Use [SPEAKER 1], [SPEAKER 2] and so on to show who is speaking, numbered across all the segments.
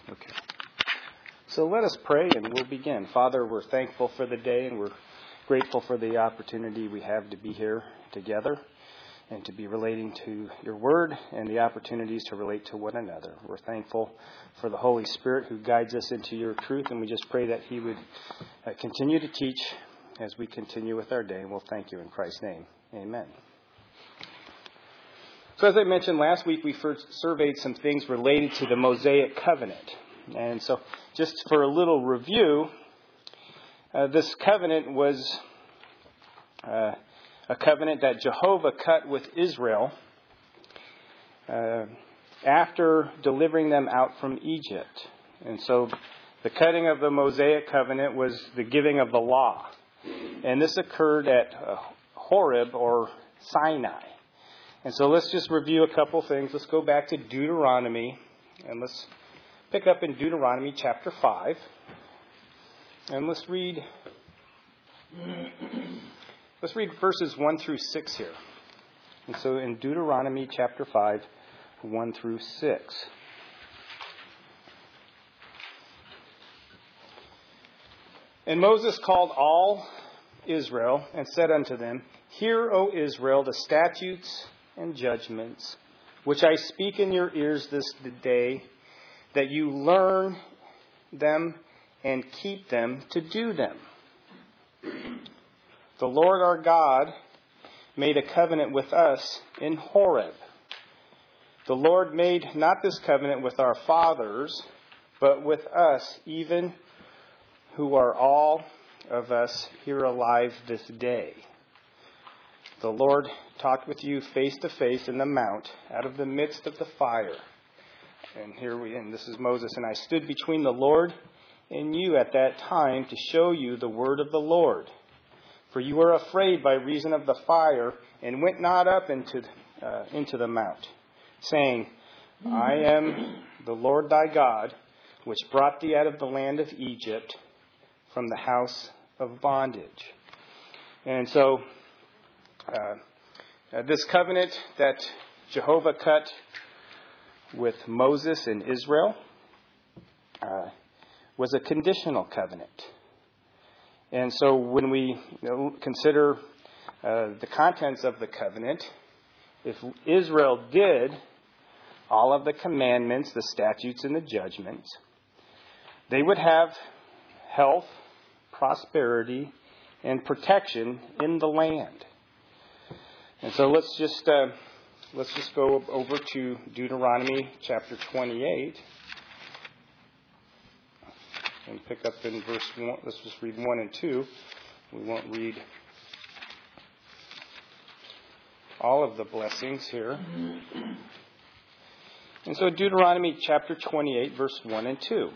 [SPEAKER 1] Okay. So let us pray and we'll begin. Father, we're thankful for the day and we're grateful for the opportunity we have to be here together and to be relating to your word and the opportunities to relate to one another. We're thankful for the Holy Spirit who guides us into your truth, and we just pray that he would continue to teach as we continue with our day. And we'll thank you in Christ's name. Amen. So as I mentioned last week, we first surveyed some things related to the Mosaic covenant. And so just for a little review, this covenant was a covenant that Jehovah cut with Israel after delivering them out from Egypt. And so the cutting of the Mosaic covenant was the giving of the law. And this occurred at Horeb or Sinai. And so let's just review a couple things. Let's go back to Deuteronomy, and let's pick up in Deuteronomy chapter 5. And let's read verses 1 through 6 here. And so in Deuteronomy chapter 5, 1 through 6. And Moses called all Israel and said unto them, Hear, O Israel, the statutes and judgments, which I speak in your ears this day, that you learn them and keep them to do them. The Lord our God made a covenant with us in Horeb. The Lord made not this covenant with our fathers, but with us, even who are all of us here alive this day. The Lord talked with you face to face in the mount, out of the midst of the fire. And this is Moses. And I stood between the Lord and you at that time to show you the word of the Lord. For you were afraid by reason of the fire, and went not up into the mount, saying, I am the Lord thy God, which brought thee out of the land of Egypt, from the house of bondage. And so this covenant that Jehovah cut with Moses and Israel was a conditional covenant. And so when we consider the contents of the covenant, if Israel did all of the commandments, the statutes, and the judgments, they would have health, prosperity, and protection in the land. And so let's just go over to Deuteronomy chapter 28 and pick up in verse 1. Let's just read 1 and 2. We won't read all of the blessings here. And so Deuteronomy chapter 28, verse 1 and 2.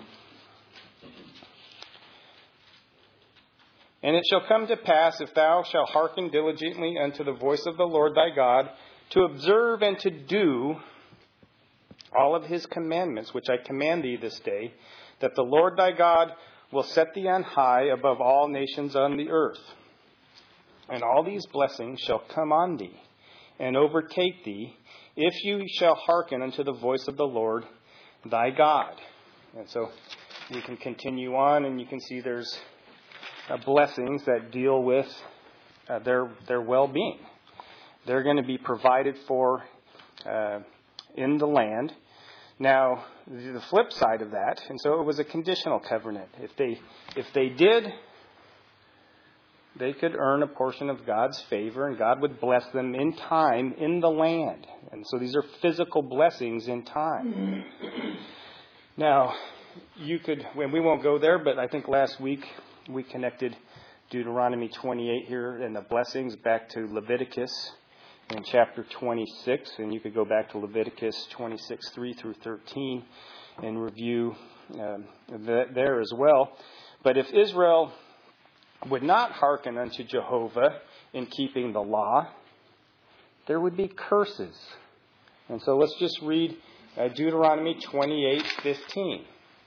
[SPEAKER 1] And it shall come to pass, if thou shalt hearken diligently unto the voice of the Lord thy God, to observe and to do all of his commandments, which I command thee this day, that the Lord thy God will set thee on high above all nations on the earth. And all these blessings shall come on thee, and overtake thee, if you shall hearken unto the voice of the Lord thy God. And so we can continue on, and you can see there's blessings that deal with their well-being. They're going to be provided for in the land. Now, the flip side of that, and so it was a conditional covenant. If they did, they could earn a portion of God's favor, and God would bless them in time in the land. And so these are physical blessings in time. Now, we won't go there, but I think last week we connected Deuteronomy 28 here and the blessings back to Leviticus in chapter 26. And you could go back to Leviticus 26, 3 through 13 and review there as well. But if Israel would not hearken unto Jehovah in keeping the law, there would be curses. And so let's just read Deuteronomy 28, 15.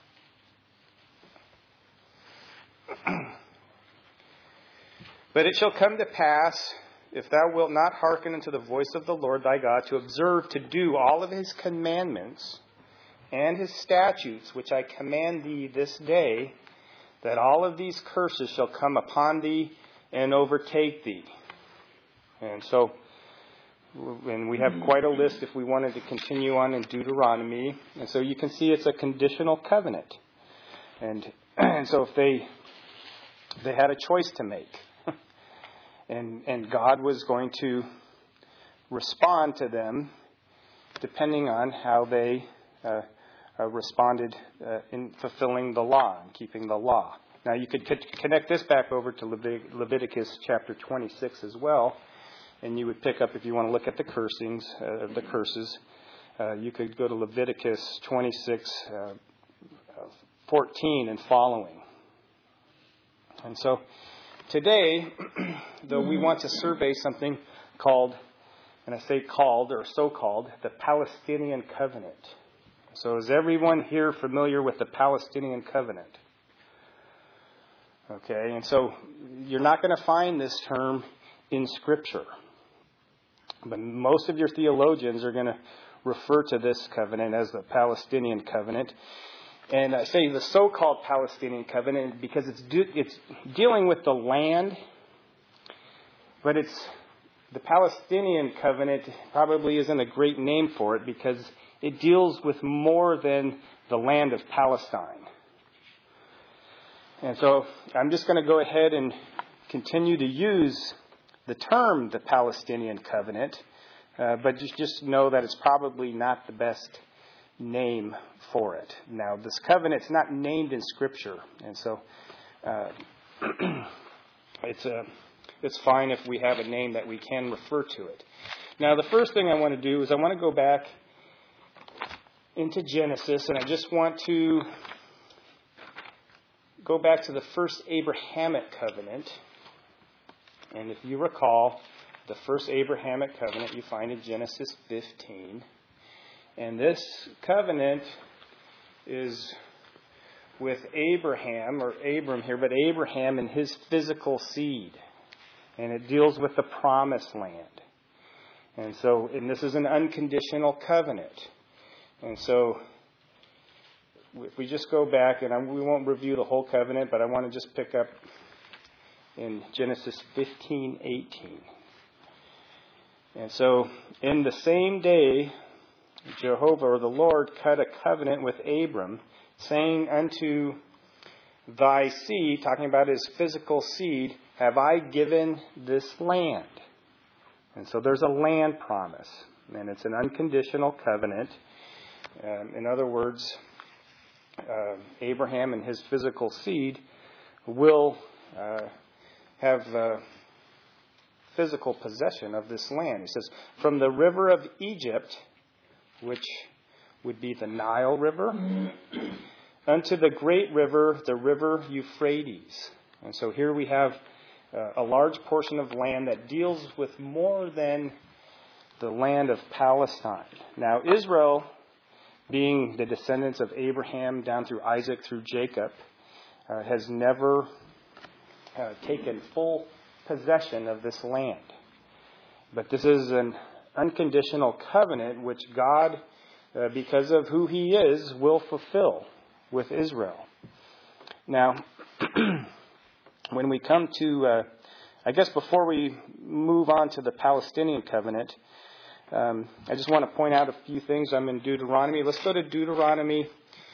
[SPEAKER 1] But it shall come to pass, if thou wilt not hearken unto the voice of the Lord thy God, to observe to do all of his commandments and his statutes, which I command thee this day, that all of these curses shall come upon thee and overtake thee. And we have quite a list if we wanted to continue on in Deuteronomy. And so you can see it's a conditional covenant. And so if they had a choice to make. And God was going to respond to them depending on how they responded in fulfilling the law and keeping the law. Now you could connect this back over to Leviticus chapter 26 as well, and you would pick up, if you want to look at the curses, you could go to Leviticus 26, 14 and following. And so today, though, we want to survey something called, and I say called or so-called, the Palestinian Covenant. So is everyone here familiar with the Palestinian Covenant? Okay, and so you're not going to find this term in Scripture. But most of your theologians are going to refer to this covenant as the Palestinian Covenant. And I say the so-called Palestinian Covenant because it's dealing with the land, but the Palestinian Covenant probably isn't a great name for it because it deals with more than the land of Palestine. And so I'm just going to go ahead and continue to use the term the Palestinian Covenant, but just know that it's probably not the best name for it. Now, this covenant's not named in Scripture, and so it's fine if we have a name that we can refer to it. Now, the first thing I want to do is I want to go back into Genesis, and I just want to go back to the first Abrahamic covenant. And if you recall, the first Abrahamic covenant you find in Genesis 15. And this covenant is with Abraham, or Abram here, but Abraham and his physical seed. And it deals with the promised land. And this is an unconditional covenant. And so, if we just go back, and we won't review the whole covenant, but I want to just pick up in Genesis 15:18. And so, in the same day, Jehovah, or the Lord, cut a covenant with Abram, saying unto thy seed, talking about his physical seed, have I given this land. And so there's a land promise, and it's an unconditional covenant. In other words, Abraham and his physical seed will have physical possession of this land. He says, from the river of Egypt, which would be the Nile River, unto the great river, the river Euphrates. And so here we have a large portion of land that deals with more than the land of Palestine. Now, Israel, being the descendants of Abraham down through Isaac through Jacob, has never taken full possession of this land. But this is an unconditional covenant which God, because of who He is, will fulfill with Israel. Now, when we come to, I guess before we move on to the Palestinian covenant, I just want to point out a few things. I'm in Deuteronomy. Let's go to Deuteronomy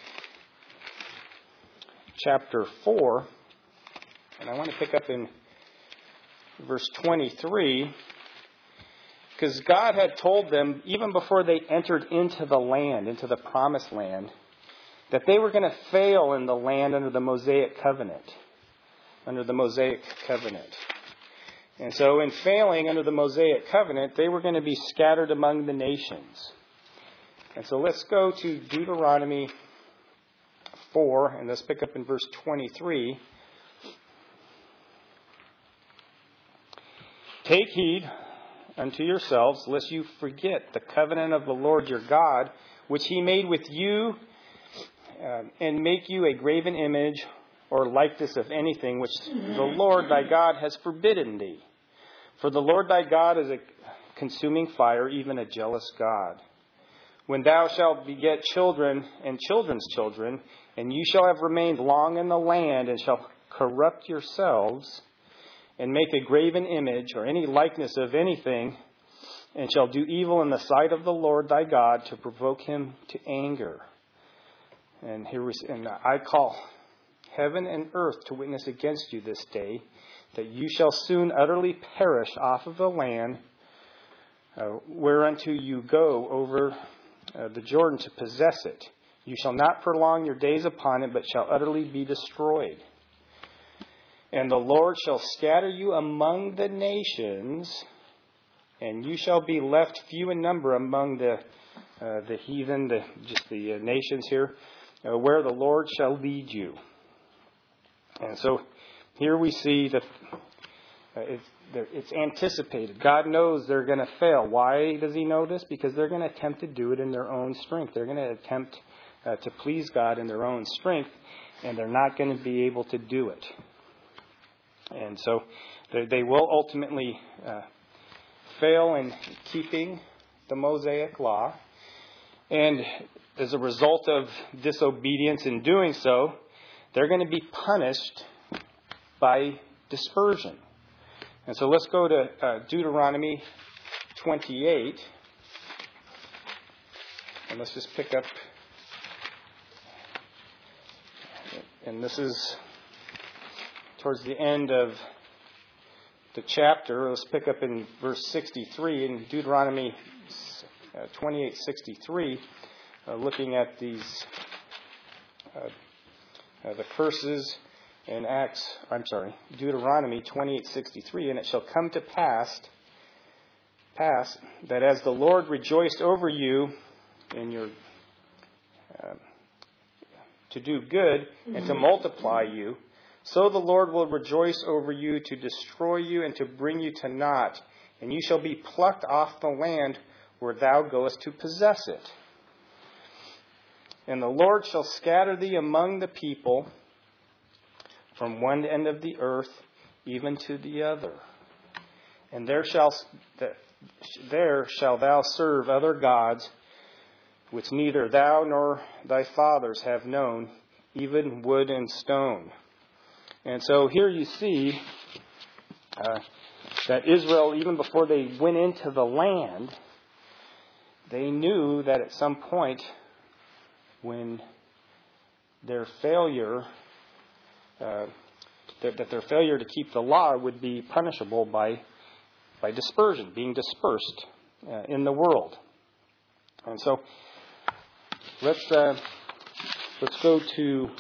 [SPEAKER 1] chapter 4. And I want to pick up in verse 23. Because God had told them, even before they entered into the land, into the promised land, that they were going to fail in the land under the Mosaic covenant. Under the Mosaic covenant. And so in failing under the Mosaic covenant, they were going to be scattered among the nations. And so let's go to Deuteronomy 4, and let's pick up in verse 23. Take heed unto yourselves, lest you forget the covenant of the Lord your God, which He made with you, and make you a graven image or likeness of anything which the Lord thy God has forbidden thee. For the Lord thy God is a consuming fire, even a jealous God. when thou shalt beget children and children's children, and you shall have remained long in the land, and shall corrupt yourselves, and make a graven image, or any likeness of anything, and shall do evil in the sight of the Lord thy God, to provoke him to anger. And I call heaven and earth to witness against you this day, that you shall soon utterly perish off of the land whereunto you go over the Jordan to possess it. You shall not prolong your days upon it, but shall utterly be destroyed. And the Lord shall scatter you among the nations, and you shall be left few in number among the heathen, the nations here, where the Lord shall lead you. And so here we see that it's anticipated. God knows they're going to fail. Why does he know this? Because they're going to attempt to do it in their own strength. They're going to attempt to please God in their own strength, and they're not going to be able to do it. And so they will ultimately fail in keeping the Mosaic law. And as a result of disobedience in doing so, they're going to be punished by dispersion. And so let's go to Deuteronomy 28. And let's just pick up. And this is towards the end of the chapter. Let's pick up in verse 63 in Deuteronomy 28:63, looking at these the curses in Deuteronomy 28:63, and it shall come to pass that as the Lord rejoiced over you in your to do good and to multiply you, so the Lord will rejoice over you to destroy you and to bring you to naught, and you shall be plucked off the land where thou goest to possess it. And the Lord shall scatter thee among the people from one end of the earth even to the other. And there shall thou serve other gods, which neither thou nor thy fathers have known, even wood and stone. And so here you see that Israel, even before they went into the land, they knew that at some point when their failure, that their failure to keep the law would be punishable by dispersion, being dispersed in the world. And so let's go to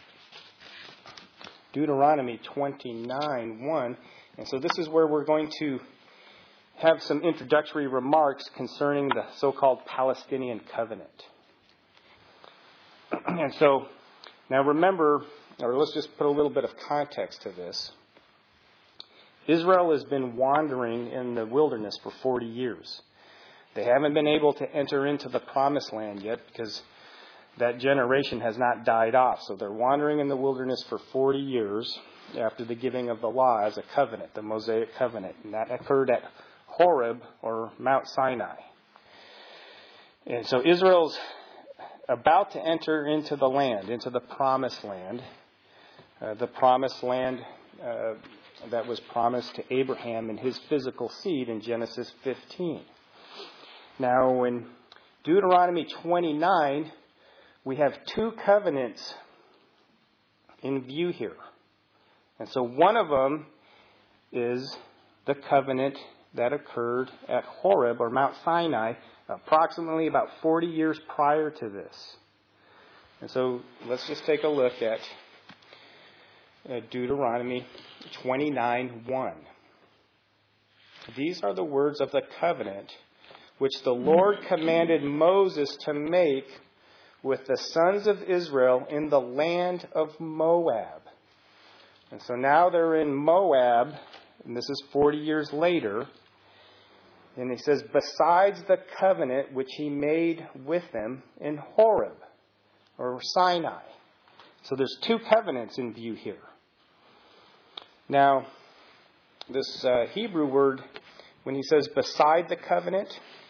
[SPEAKER 1] Deuteronomy 29:1. And so this is where we're going to have some introductory remarks concerning the so-called Palestinian covenant. And so now remember, or let's just put a little bit of context to this. Israel has been wandering in the wilderness for 40 years. They haven't been able to enter into the promised land yet because that generation has not died off. So they're wandering in the wilderness for 40 years after the giving of the law as a covenant, the Mosaic covenant. And that occurred at Horeb, or Mount Sinai. And so Israel's about to enter into the land, into the promised land. The promised land that was promised to Abraham and his physical seed in Genesis 15. Now, in Deuteronomy 29, we have two covenants in view here. And so one of them is the covenant that occurred at Horeb, or Mount Sinai, approximately about 40 years prior to this. And so let's just take a look at Deuteronomy 29:1. These are the words of the covenant which the Lord commanded Moses to make with the sons of Israel in the land of Moab. And so now they're in Moab, and this is 40 years later. And he says, besides the covenant which he made with them in Horeb, or Sinai. So there's two covenants in view here. Now, this Hebrew word, when he says beside the covenant,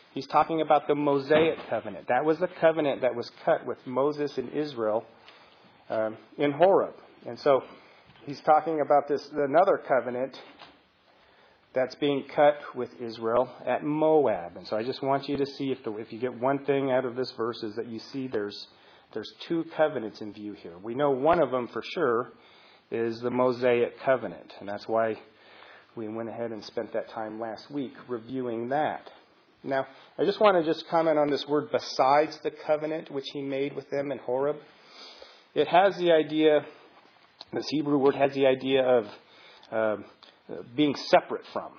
[SPEAKER 1] he's talking about the Mosaic covenant. That was the covenant that was cut with Moses and Israel in Horeb. And so he's talking about another covenant that's being cut with Israel at Moab. And so I just want you to see if you get one thing out of this verse is that you see there's two covenants in view here. We know one of them for sure is the Mosaic covenant. And that's why we went ahead and spent that time last week reviewing that. Now, I just want to comment on this word besides the covenant which he made with them in Horeb. It has the idea, this Hebrew word has the idea of being separate from.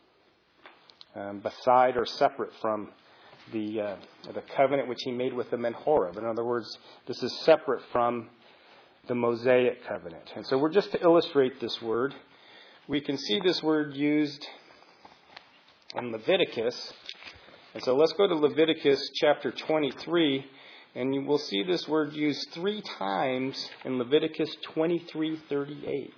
[SPEAKER 1] Beside or separate from the covenant which he made with them in Horeb. In other words, this is separate from the Mosaic covenant. And so we're just to illustrate this word. We can see this word used in Leviticus. And so let's go to Leviticus chapter 23. And you will see this word used 3 times in Leviticus 23:38.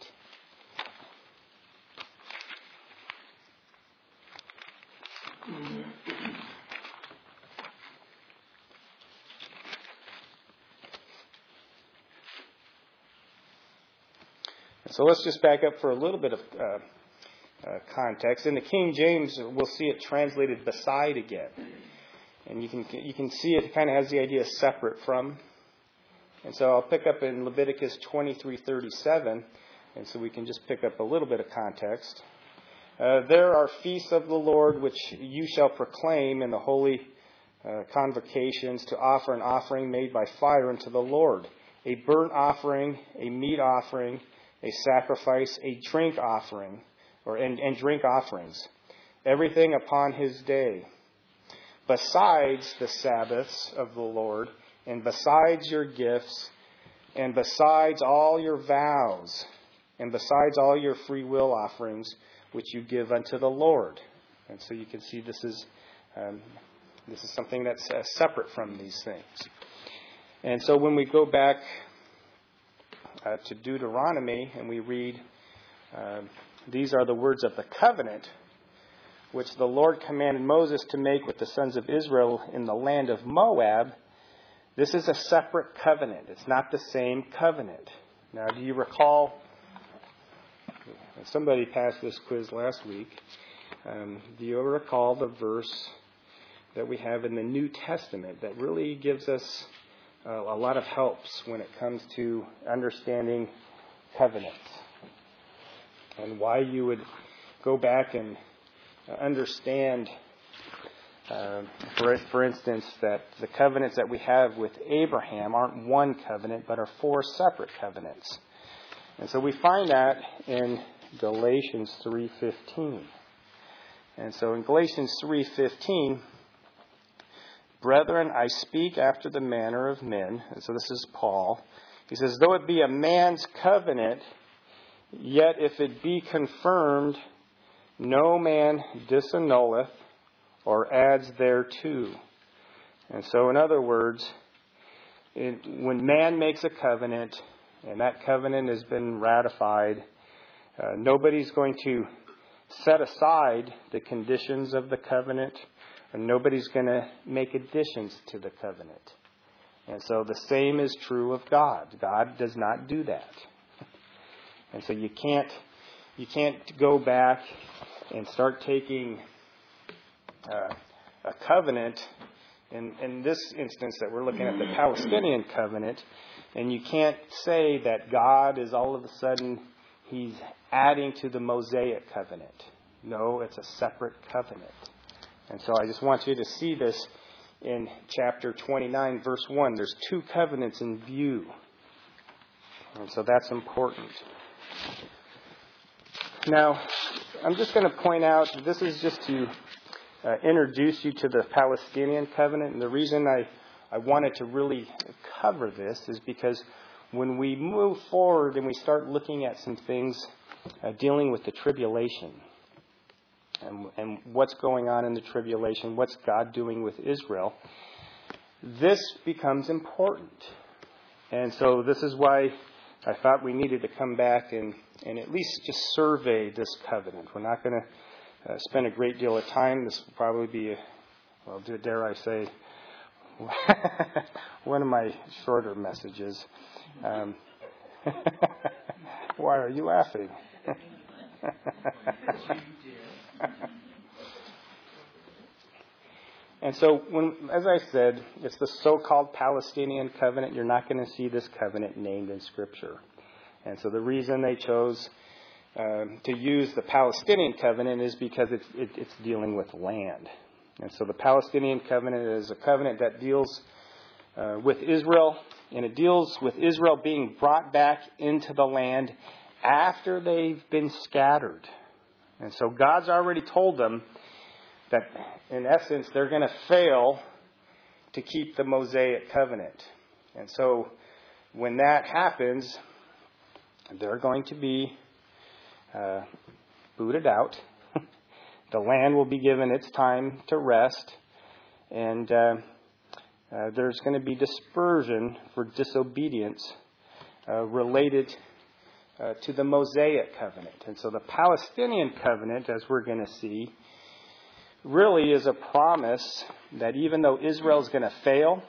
[SPEAKER 1] So let's just back up for a little bit of context. In the King James, we'll see it translated beside again. And you can see it kind of has the idea separate from. And so I'll pick up in Leviticus 23:37, and so we can just pick up a little bit of context. There are feasts of the Lord which you shall proclaim in the holy convocations to offer an offering made by fire unto the Lord, a burnt offering, a meat offering, a sacrifice, a drink offering, and drink offerings, everything upon his day. Besides the Sabbaths of the Lord, and besides your gifts, and besides all your vows, and besides all your free will offerings, which you give unto the Lord. And so you can see this is something that's separate from these things. And so when we go back to Deuteronomy and we read, these are the words of the covenant which the Lord commanded Moses to make with the sons of Israel in the land of Moab. This is a separate covenant. It's not the same covenant. Now, do you recall, somebody passed this quiz last week, do you ever recall the verse that we have in the New Testament that really gives us a lot of helps when it comes to understanding covenants? And why you would go back and understand, for instance, that the covenants that we have with Abraham aren't one covenant, but are 4 separate covenants. And so we find that in Galatians 3:15. And so in Galatians 3:15, brethren, I speak after the manner of men. And so this is Paul. He says, though it be a man's covenant, yet if it be confirmed, no man disannulleth or adds thereto. And so in other words, when man makes a covenant, and that covenant has been ratified, nobody's going to set aside the conditions of the covenant, and nobody's going to make additions to the covenant. And so the same is true of God. God does not do that. And so you can't go back and start taking a covenant, in this instance that we're looking at, the Palestinian covenant, and you can't say that God is all of a sudden, he's adding to the Mosaic covenant. No, it's a separate covenant. And so I just want you to see this in chapter 29, verse 1. There's 2 covenants in view. And so that's important. Now, I'm just going to point out, this is just to introduce you to the Palestinian covenant. And the reason I wanted to really cover this is because when we move forward and we start looking at some things dealing with the tribulation, and what's going on in the tribulation, what's God doing with Israel, this becomes important. And so this is why I thought we needed to come back and at least just survey this covenant. We're not going to spend a great deal of time. This will probably be well, dare I say, one of my shorter messages. Why are you laughing? And so, as I said, it's the so-called Palestinian covenant. You're not going to see this covenant named in Scripture. And so the reason they chose to use the Palestinian covenant is because it's dealing with land. And so the Palestinian covenant is a covenant that deals with Israel, and it deals with Israel being brought back into the land after they've been scattered. And so God's already told them that, in essence, they're going to fail to keep the Mosaic covenant. And so when that happens, they're going to be booted out. The land will be given its time to rest. And there's going to be dispersion for disobedience related to the Mosaic covenant. And so the Palestinian covenant, as we're going to see, really is a promise that even though Israel's going to fail,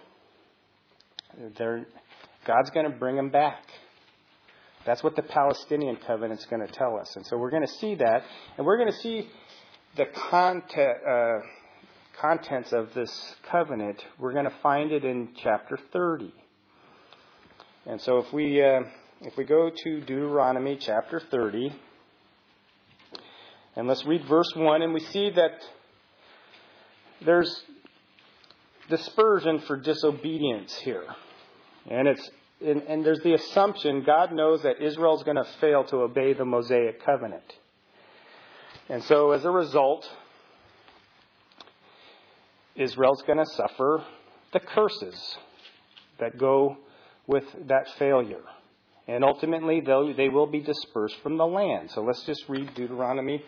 [SPEAKER 1] God's going to bring them back. That's what the Palestinian covenant's going to tell us. And so we're going to see that. And we're going to see the contents of this covenant. We're going to find it in chapter 30. And so if we go to Deuteronomy chapter 30, and let's read verse 1, and we see that there's dispersion for disobedience here. And there's the assumption God knows that Israel's going to fail to obey the Mosaic covenant. And so as a result, Israel's going to suffer the curses that go with that failure. And ultimately, they will be dispersed from the land. So let's just read Deuteronomy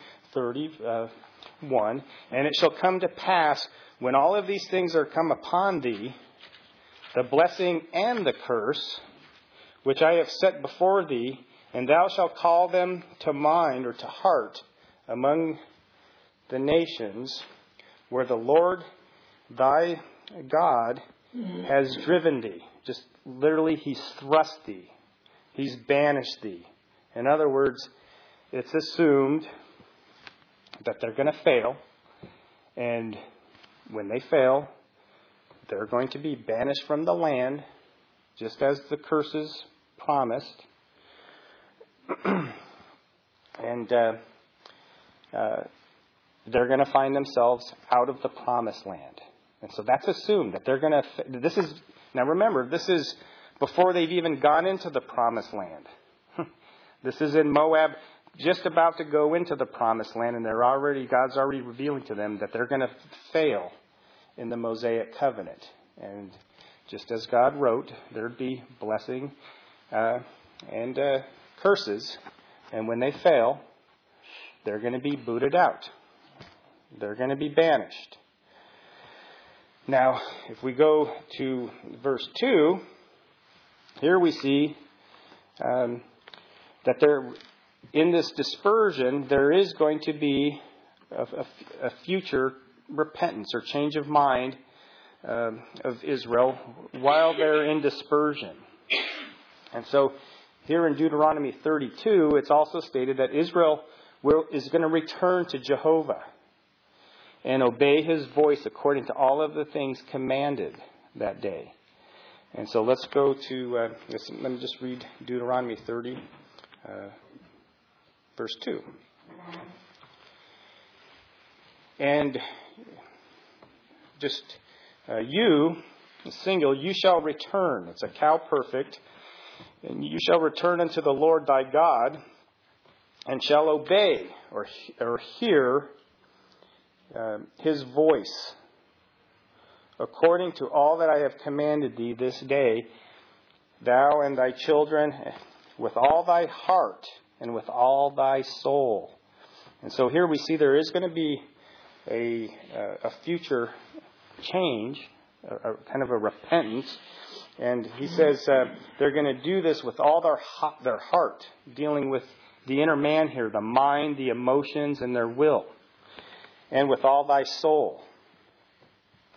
[SPEAKER 1] 31. And it shall come to pass, when all of these things are come upon thee, the blessing and the curse, which I have set before thee, and thou shalt call them to mind or to heart among the nations, where the Lord thy God has driven thee. Just literally, He's thrust thee. He's banished thee. In other words, it's assumed that they're going to fail. And when they fail, they're going to be banished from the land, just as the curses promised. And they're going to find themselves out of the promised land. And so that's assumed that they're going to... Now remember, this is before they've even gone into the promised land. This is in Moab, just about to go into the promised land, and God's already revealing to them that they're going to fail in the Mosaic covenant. And just as God wrote, there'd be blessing and curses. And when they fail, they're going to be booted out. They're going to be banished. Now, if we go to verse 2, here we see that in this dispersion, there is going to be a future repentance or change of mind of Israel while they're in dispersion. And so here in Deuteronomy 32, it's also stated that Israel is going to return to Jehovah and obey His voice according to all of the things commanded that day. And so let's go to, let me just read Deuteronomy 30, verse 2. And just you shall return. It's a cow perfect. And you shall return unto the Lord thy God, and shall obey or hear His voice, according to all that I have commanded thee this day, thou and thy children, with all thy heart and with all thy soul. And so here we see there is going to be a future change, kind of a repentance. And he says they're going to do this with all their heart, dealing with the inner man here, the mind, the emotions, and their will. And with all thy soul.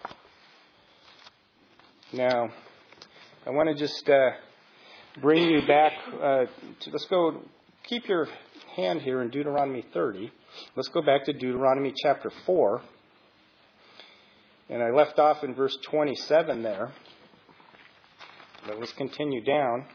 [SPEAKER 1] Now, I want to just bring you back let's go, keep your hand here in Deuteronomy 30. Let's go back to Deuteronomy chapter 4. And I left off in verse 27 there. But let's continue down.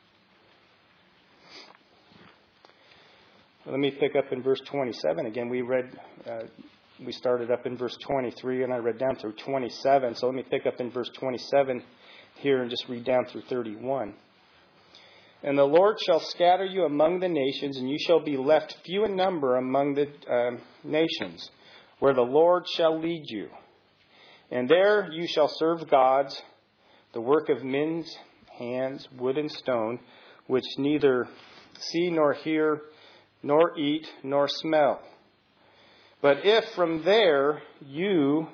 [SPEAKER 1] Let me pick up in verse 27. Again, we started up in verse 23, and I read down through 27. So let me pick up in verse 27 here and just read down through 31. And the Lord shall scatter you among the nations, and you shall be left few in number among the nations, where the Lord shall lead you. And there you shall serve gods, the work of men's hands, wood and stone, which neither see nor hear, nor eat, nor smell. But if from there you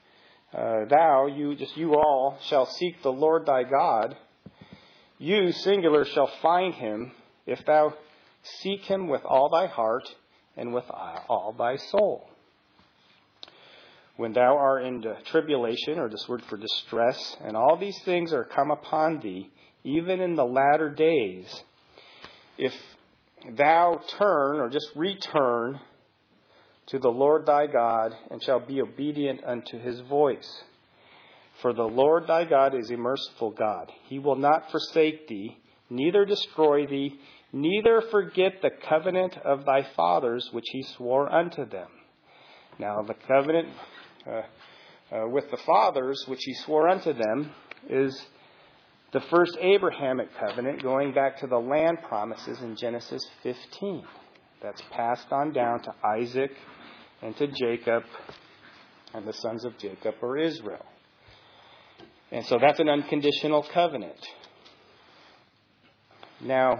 [SPEAKER 1] all shall seek the Lord thy God, you, singular, shall find him, if thou seek him with all thy heart and with all thy soul. When thou art in tribulation, or this word for distress, and all these things are come upon thee, even in the latter days, if thou turn, or just return, to the Lord thy God, and shall be obedient unto his voice. For the Lord thy God is a merciful God. He will not forsake thee, neither destroy thee, neither forget the covenant of thy fathers, which he swore unto them. Now the covenant with the fathers, which he swore unto them, is the first Abrahamic covenant, going back to the land promises in Genesis 15. That's passed on down to Isaac and to Jacob, and the sons of Jacob are Israel. And so that's an unconditional covenant. Now,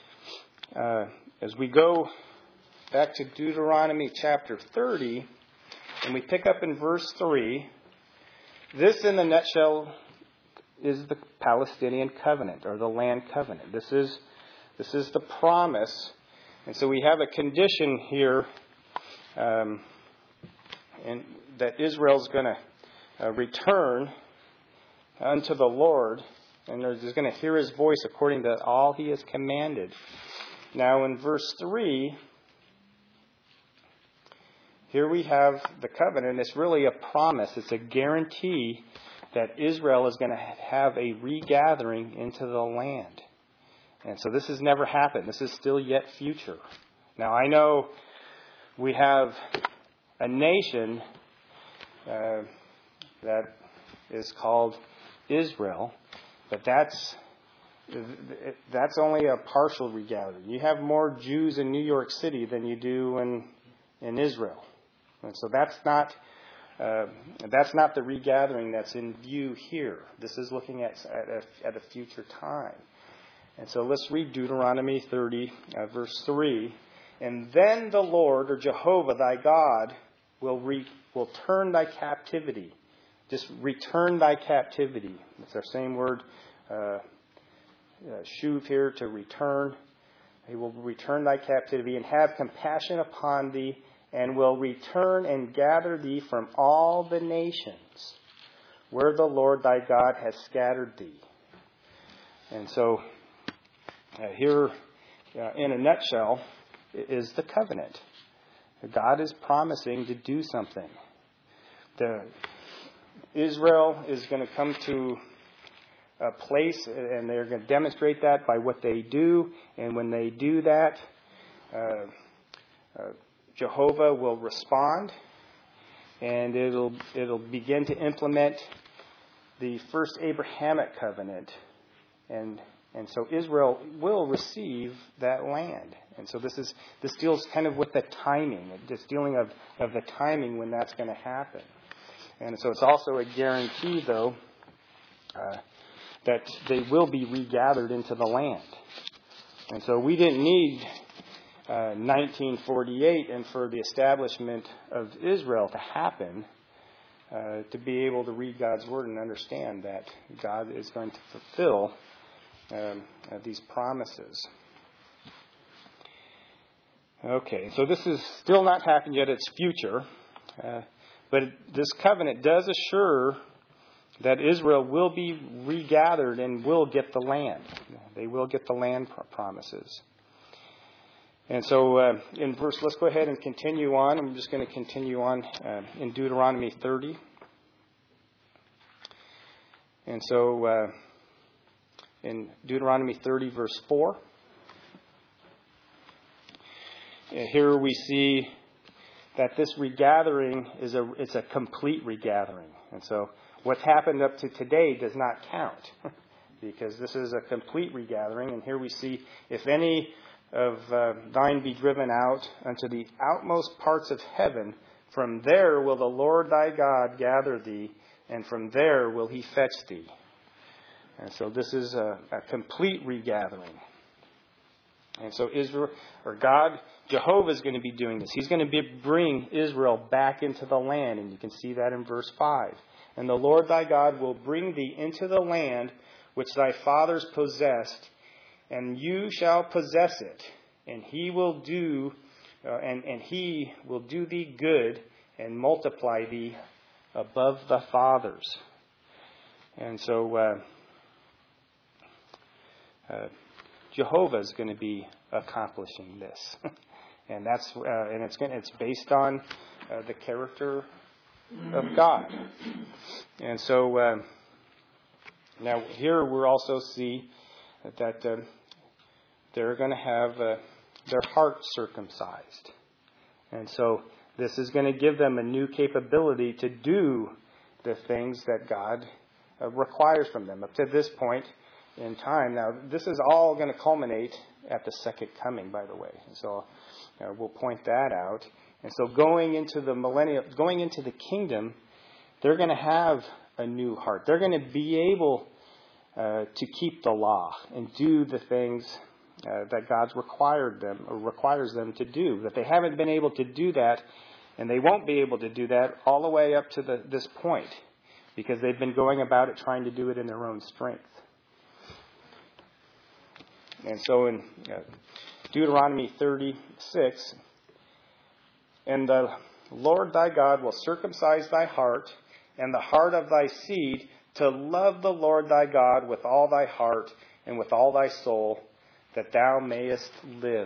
[SPEAKER 1] as we go back to Deuteronomy chapter 30, and we pick up in verse 3, this in the nutshell is the Palestinian covenant, or the land covenant. This is the promise. And so we have a condition here and that Israel's going to return unto the Lord, and is going to hear his voice according to all he has commanded. Now in verse 3, here we have the covenant. It's really a promise. It's a guarantee that Israel is going to have a regathering into the land. And so this has never happened. This is still yet future. Now I know we have a nation that is called Israel, but that's only a partial regathering. You have more Jews in New York City than you do in Israel. And so that's not the regathering that's in view here. This is looking at a future time. And so let's read Deuteronomy 30, verse 3. And then the Lord, or Jehovah thy God, will turn thy captivity. Just return thy captivity. It's our same word, shuv here, to return. He will return thy captivity and have compassion upon thee, and will return and gather thee from all the nations where the Lord thy God has scattered thee. And so here, in a nutshell, is the covenant. God is promising to do something. Israel is going to come to a place, and they're going to demonstrate that by what they do. And when they do that, Jehovah will respond, and it'll begin to implement the first Abrahamic covenant, and so Israel will receive that land. And so this deals kind of with the timing, this dealing of the timing when that's going to happen. And so it's also a guarantee, though, that they will be regathered into the land. And so we didn't need 1948 and for the establishment of Israel to happen to be able to read God's Word and understand that God is going to fulfill these promises. Okay, so this is still not happened yet. It's future. But this covenant does assure that Israel will be regathered and will get the land. They will get the land promises. And so let's go ahead and continue on. I'm just going to continue on in Deuteronomy 30. And so in Deuteronomy 30, verse 4, here we see that this regathering is a complete regathering. And so what's happened up to today does not count, because this is a complete regathering. And here we see, if any of thine be driven out unto the outmost parts of heaven, from there will the Lord thy God gather thee, and from there will he fetch thee. And so this is a complete regathering. And so Jehovah is going to be doing this. He's going to bring Israel back into the land. And you can see that in verse 5. And the Lord thy God will bring thee into the land which thy fathers possessed, and you shall possess it. And he will do thee good and multiply thee above the fathers. And so Jehovah is going to be accomplishing this, and it's based on the character of God. And so now here we also see that they're going to have their heart circumcised, and so this is going to give them a new capability to do the things that God requires from them. Up to this point in time. Now, this is all going to culminate at the second coming, by the way. And so we'll point that out. And so going into the kingdom, they're going to have a new heart. They're going to be able to keep the law and do the things that God's requires them to do. That they haven't been able to do that, and they won't be able to do that all the way up to this point, because they've been going about it trying to do it in their own strength. And so in Deuteronomy 36, and the Lord thy God will circumcise thy heart and the heart of thy seed to love the Lord thy God with all thy heart and with all thy soul, that thou mayest live.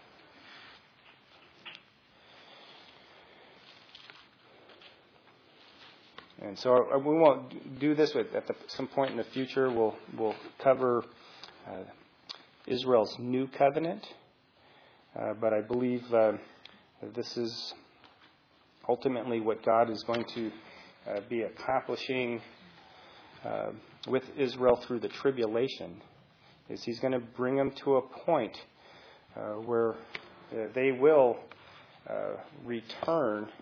[SPEAKER 1] And so we won't do this at some point in the future. We'll cover Israel's new covenant, but I believe this is ultimately what God is going to be accomplishing with Israel through the tribulation. Is He's going to bring them to a point where they will return,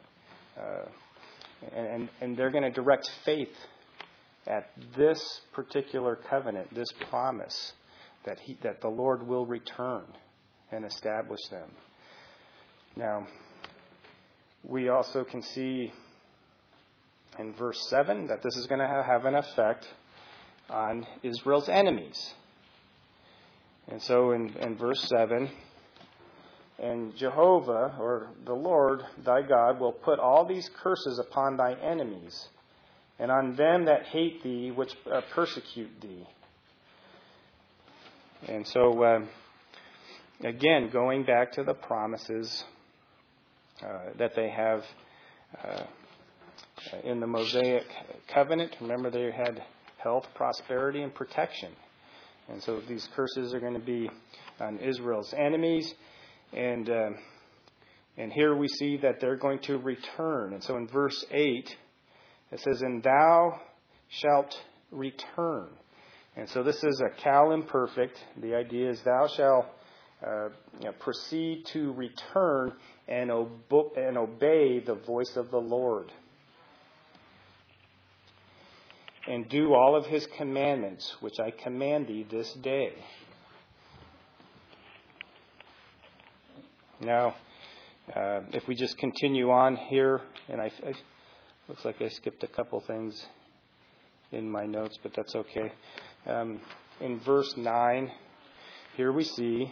[SPEAKER 1] and they're going to direct faith at this particular covenant, this promise, that the Lord will return and establish them. Now, we also can see in verse 7 that this is going to have an effect on Israel's enemies. And so in verse 7, and Jehovah, or the Lord thy God, will put all these curses upon thy enemies, and on them that hate thee, which persecute thee. And so, again, going back to the promises that they have in the Mosaic covenant. Remember, they had health, prosperity, and protection. And so these curses are going to be on Israel's enemies. And here we see that they're going to return. And so in verse 8, it says, and thou shalt return. And so this is a cal imperfect. The idea is thou shalt proceed to return and obey the voice of the Lord, and do all of His commandments, which I command thee this day. Now, if we just continue on here, and I looks like I skipped a couple things in my notes, but that's okay. In verse 9, here we see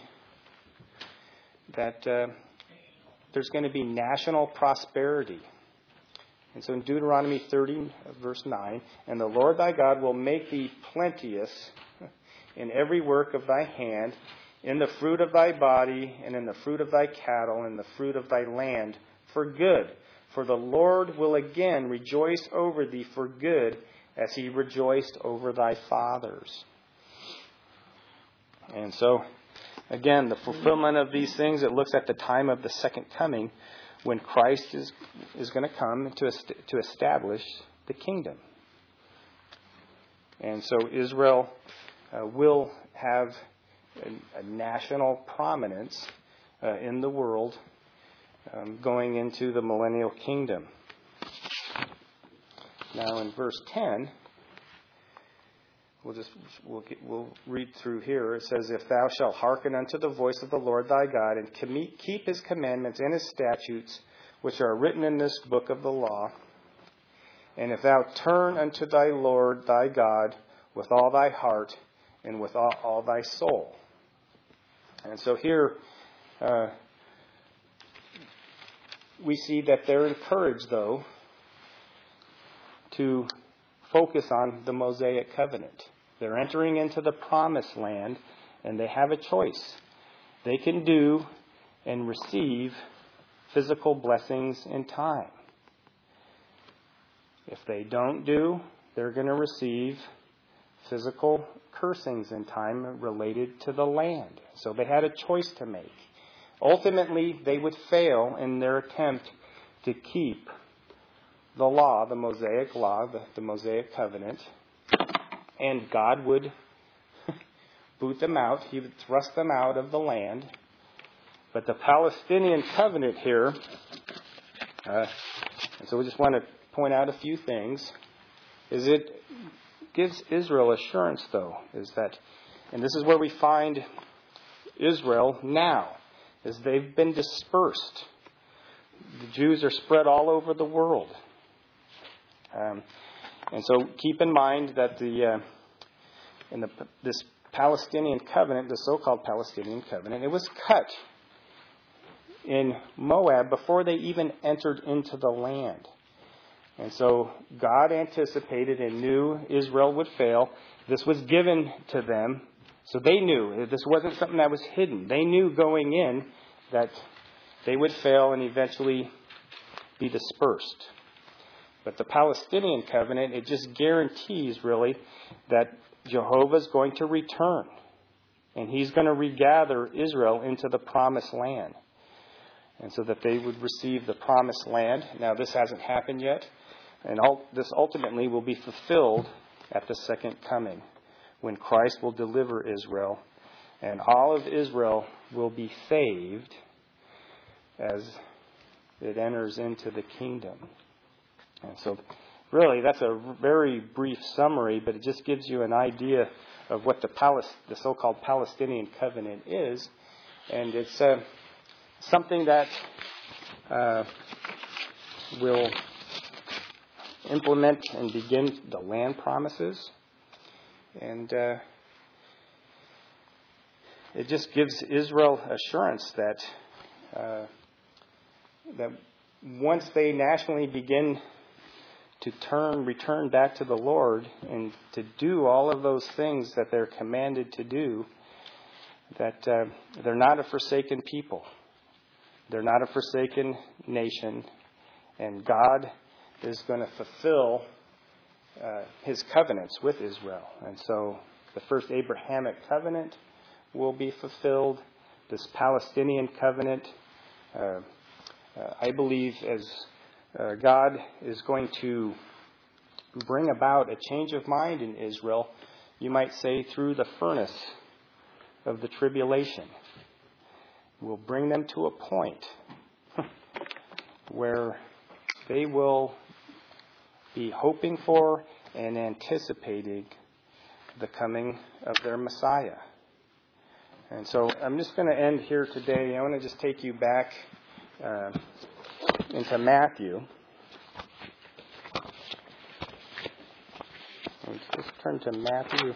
[SPEAKER 1] that there's going to be national prosperity. And so in Deuteronomy 30, verse 9, and the Lord thy God will make thee plenteous in every work of thy hand, in the fruit of thy body, and in the fruit of thy cattle, and the fruit of thy land, for good. For the Lord will again rejoice over thee for good, as he rejoiced over thy fathers. And so, again, the fulfillment of these things, it looks at the time of the second coming, when Christ is going to come to establish the kingdom. And so Israel will have a national prominence in the world going into the millennial kingdom. Now in verse 10, we'll read through here. It says, if thou shalt hearken unto the voice of the Lord thy God, and keep his commandments and his statutes, which are written in this book of the law, and if thou turn unto thy Lord thy God with all thy heart and with all thy soul. And so here we see that they're encouraged, though, to focus on the Mosaic covenant. They're entering into the promised land, and they have a choice. They can do and receive physical blessings in time. If they don't do, they're going to receive physical cursings in time related to the land. So they had a choice to make. Ultimately, they would fail in their attempt to keep the law, the Mosaic law, the Mosaic covenant, and God would boot them out. He would thrust them out of the land. But the Palestinian covenant here, and so we just want to point out a few things, is it gives Israel assurance, though, is that, and this is where we find Israel now, is they've been dispersed. The Jews are spread all over the world. And so keep in mind that this Palestinian covenant, the so-called Palestinian covenant, it was cut in Moab before they even entered into the land. And so God anticipated and knew Israel would fail. This was given to them. So they knew. This wasn't something that was hidden. They knew going in that they would fail and eventually be dispersed. But the Palestinian covenant, it just guarantees, really, that Jehovah's going to return. And he's going to regather Israel into the promised land. And so that they would receive the promised land. Now, this hasn't happened yet. And this ultimately will be fulfilled at the second coming, when Christ will deliver Israel. And all of Israel will be saved as it enters into the kingdom. And so, really, that's a very brief summary, but it just gives you an idea of what the so-called Palestinian covenant is. And it's something that will implement and begin the land promises. And it just gives Israel assurance that once they nationally begin to return back to the Lord and to do all of those things that they're commanded to do, that they're not a forsaken people. They're not a forsaken nation. And God is going to fulfill his covenants with Israel. And so the first Abrahamic covenant will be fulfilled. This Palestinian covenant, I believe, as God is going to bring about a change of mind in Israel, you might say, through the furnace of the tribulation. Will bring them to a point where they will be hoping for and anticipating the coming of their Messiah. And so I'm just going to end here today. I want to just take you back into Matthew. Let's just turn to Matthew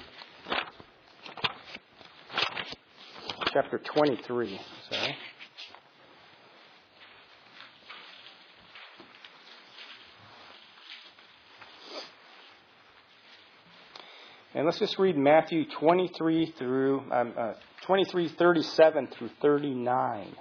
[SPEAKER 1] chapter 23. Sorry. And let's just read Matthew 23, 37 through 39.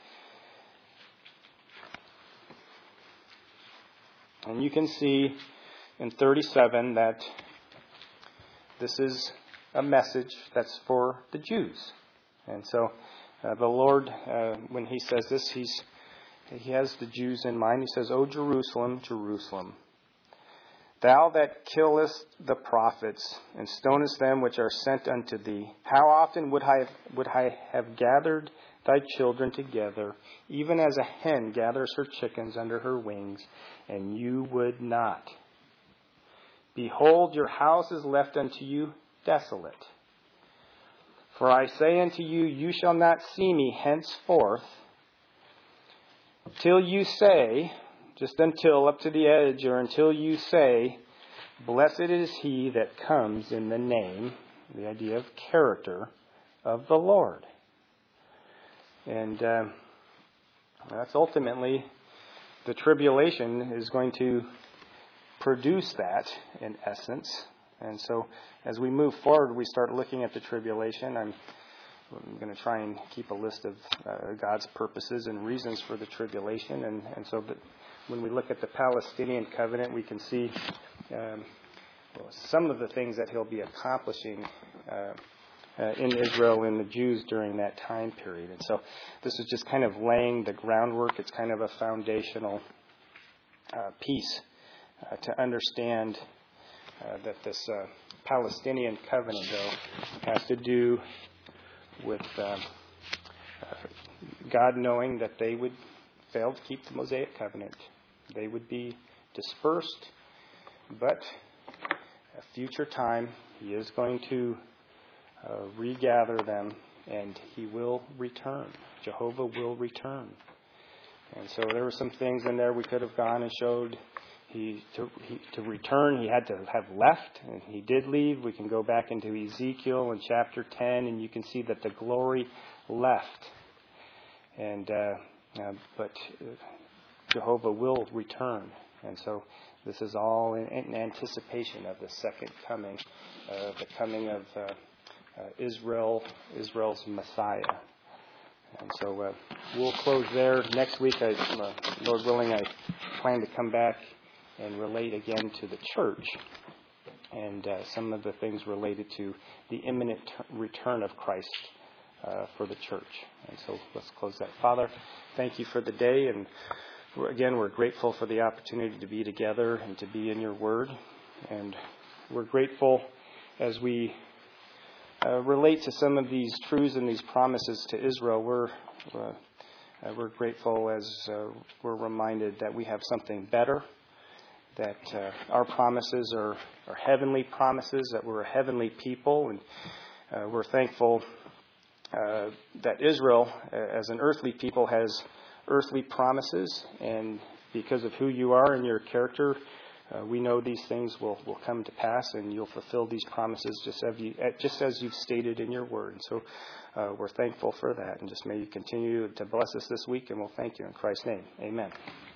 [SPEAKER 1] And you can see in 37 that this is a message that's for the Jews. And so the Lord, when he says this, he has the Jews in mind. He says, O Jerusalem, Jerusalem, thou that killest the prophets, and stonest them which are sent unto thee, how often would I have gathered thy children together, even as a hen gathers her chickens under her wings, and you would not. Behold, your house is left unto you desolate. For I say unto you, you shall not see me henceforth, till you say, just until, up to the edge, or until you say, blessed is he that comes in the name, the idea of character, of the Lord. And that's ultimately, the tribulation is going to produce that in essence. And so as we move forward, we start looking at the tribulation. I'm going to try and keep a list of God's purposes and reasons for the tribulation. And so when we look at the Palestinian covenant, we can see some of the things that he'll be accomplishing in Israel and the Jews during that time period. And so this is just kind of laying the groundwork. It's kind of a foundational piece to understand that this Palestinian covenant, though, has to do with God knowing that they would fail to keep the Mosaic covenant. They would be dispersed, but at a future time, he is going to regather them, and he will return. Jehovah will return. And so there were some things in there we could have gone and showed. To return, he had to have left, and he did leave. We can go back into Ezekiel in chapter 10, and you can see that the glory left. And but Jehovah will return. And so this is all in anticipation of the second coming, the coming of Israel's Messiah. And so we'll close there. Next week, Lord willing, I plan to come back and relate again to the church and some of the things related to the imminent return of Christ for the church. And so let's close that. Father, thank you for the day. And again, we're grateful for the opportunity to be together and to be in your word. And we're grateful as we relate to some of these truths and these promises to Israel. We're grateful as we're reminded that we have something better, that our promises are heavenly promises, that we're a heavenly people, and we're thankful that Israel, as an earthly people, has earthly promises, and because of who you are and your character, we know these things will come to pass, and you'll fulfill these promises just as you've stated in your word. And so we're thankful for that, and just may you continue to bless us this week, and we'll thank you in Christ's name. Amen.